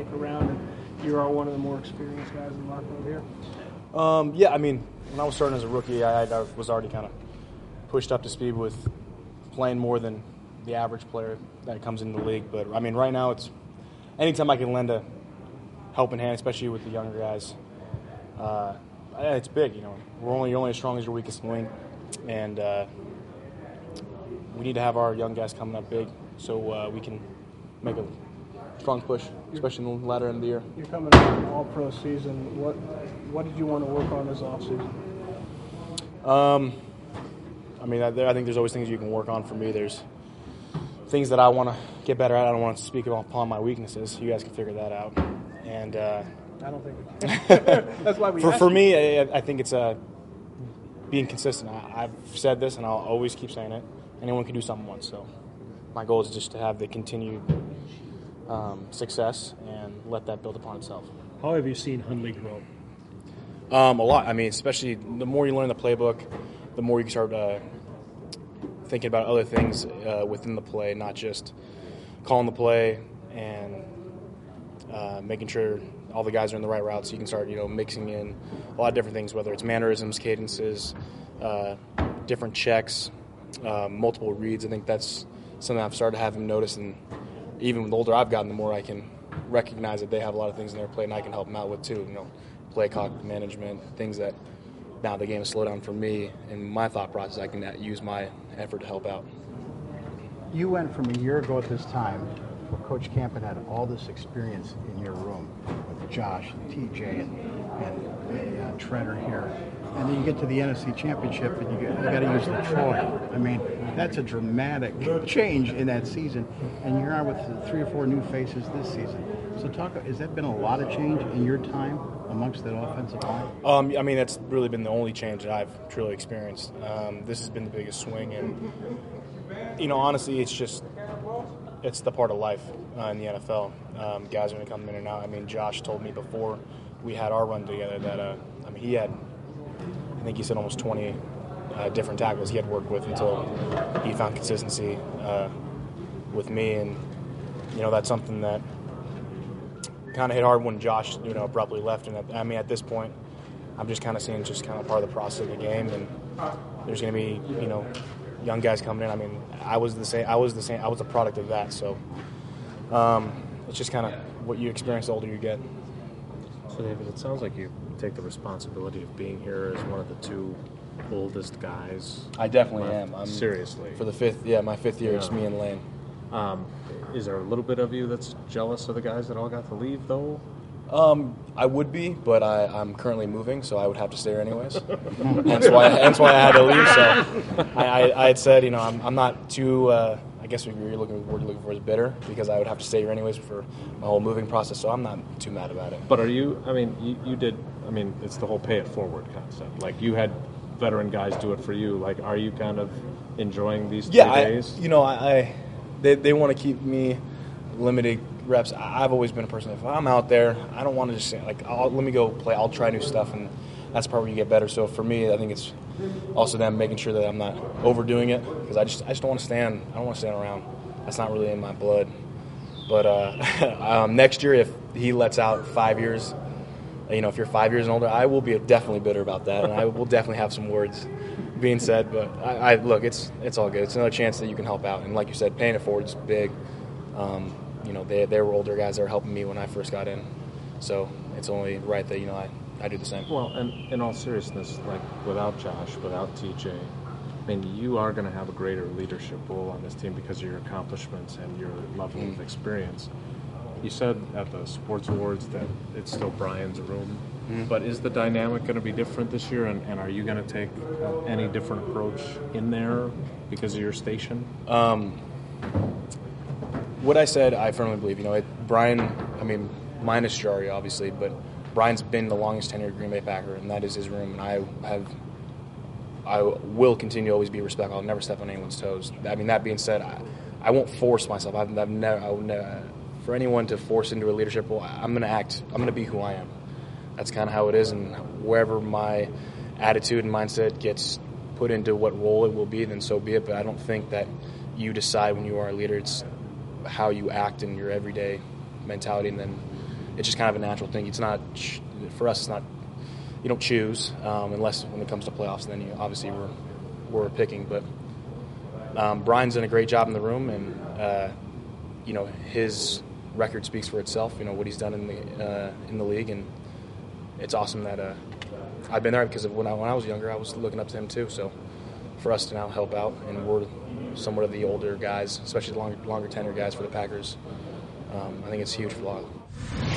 look around and you are one of the more experienced guys in the locker room here? Yeah, I mean, when I was starting as a rookie, I was already kind of pushed up to speed with playing more than the average player that comes into the league. But, I mean, right now it's anytime I can lend a helping hand, especially with the younger guys, it's big. You know, you're only as strong as your weakest link, and we need to have our young guys coming up big so we can make a strong push, especially in the latter end of the year. You're coming off an all-pro season. What did you want to work on this offseason? I mean, I think there's always things you can work on. For me, there's things that I want to get better at. I don't want to speak upon my weaknesses. You guys can figure that out. And I don't think we can. That's why we for me, I think it's being consistent. I've said this, and I'll always keep saying it. Anyone can do something once. So my goal is just to have the continued success and let that build upon itself. How have you seen Hundley grow? A lot. I mean, especially the more you learn the playbook, the more you can start thinking about other things within the play, not just calling the play and making sure all the guys are in the right route. So you can start, mixing in a lot of different things, whether it's mannerisms, cadences, different checks, multiple reads. I think that's something I've started to have him notice, and even the older I've gotten, the more I can recognize that they have a lot of things in their play, and I can help them out with too. Play clock management, things that now the game has slowed down for me. In my thought process, I can use my effort to help out. You went from a year ago at this time where Coach Campen had all this experience in your room with Josh and TJ and Treader here. And then you get to the NFC Championship and you got to use Latroy. I mean, that's a dramatic change in that season. And you're on with 3 or 4 new faces this season. So has that been a lot of change in your time amongst that offensive line? I mean, that's really been the only change that I've truly experienced. This has been the biggest swing. And, honestly, it's the part of life in the NFL. Guys are going to come in and out. I mean, Josh told me before we had our run together that, he had, I think he said almost 20 different tackles he had worked with until he found consistency with me. And, that's something that kind of hit hard when Josh, abruptly left. And at this point, I'm just kind of seeing just kind of part of the process of the game. And there's going to be, young guys coming in. I mean, I was the same. I was a product of that. So it's just kind of what you experience the older you get. So, David, it sounds like you take the responsibility of being here as one of the 2 oldest guys. I definitely am. Seriously. For my 5th year, it's me and Lane. Is there a little bit of you that's jealous of the guys that all got to leave, though? I would be, but I'm currently moving, so I would have to stay here anyways. hence why I had to leave. So I had said, I'm not too. I guess what you're looking for is bitter, because I would have to stay here anyways for my whole moving process. So I'm not too mad about it. But are you? I mean, you did. I mean, it's the whole pay it forward concept. Like, you had veteran guys do it for you. Like, are you kind of enjoying these 3 days? They want to keep me limited reps. I've always been a person, if I'm out there, I don't want to just say, let me go play. I'll try new stuff, and that's the part where you get better. So for me, I think it's also them making sure that I'm not overdoing it, because I just don't want to stand. I don't want to stand around. That's not really in my blood. But next year, if he lets out 5 years, if you're 5 years and older, I will be definitely bitter about that, and I will definitely have some words being said. But I look, it's all good. It's another chance that you can help out, and like you said, paying it forward is big. They were older guys that were helping me when I first got in, so it's only right that I do the same. Well, and in all seriousness, like, without Josh, without TJ, I mean, you are going to have a greater leadership role on this team because of your accomplishments and your level of experience. You said at the Sports Awards that it's still Brian's room, but is the dynamic going to be different this year, and are you going to take any different approach in there because of your station? What I said, I firmly believe. Brian, I mean, minus Jari, obviously, but Brian's been the longest tenured Green Bay Packer, and that is his room. And I will continue to always be respectful. I'll never step on anyone's toes. I mean, that being said, I won't force myself. I will never, for anyone to force into a leadership role, I'm going to act. I'm going to be who I am. That's kind of how it is, and wherever my attitude and mindset gets put into what role it will be, then so be it. But I don't think that you decide when you are a leader. It's how you act in your everyday mentality, and then it's just kind of a natural thing. It's not for us. It's not, you don't choose unless when it comes to playoffs. Then you obviously we're picking. But Brian's done a great job in the room, and his record speaks for itself. What he's done in the league, and it's awesome that I've been there because when I was younger, I was looking up to him too. So for us to now help out, and we're somewhat of the older guys, especially the longer tenure guys for the Packers, I think it's huge for a lot.